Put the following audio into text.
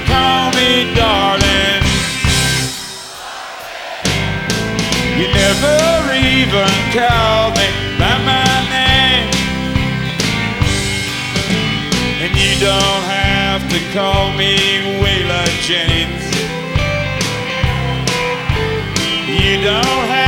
call me darling. You never even call me by my name, and you don't have to call me Waylon Jennings. You don't have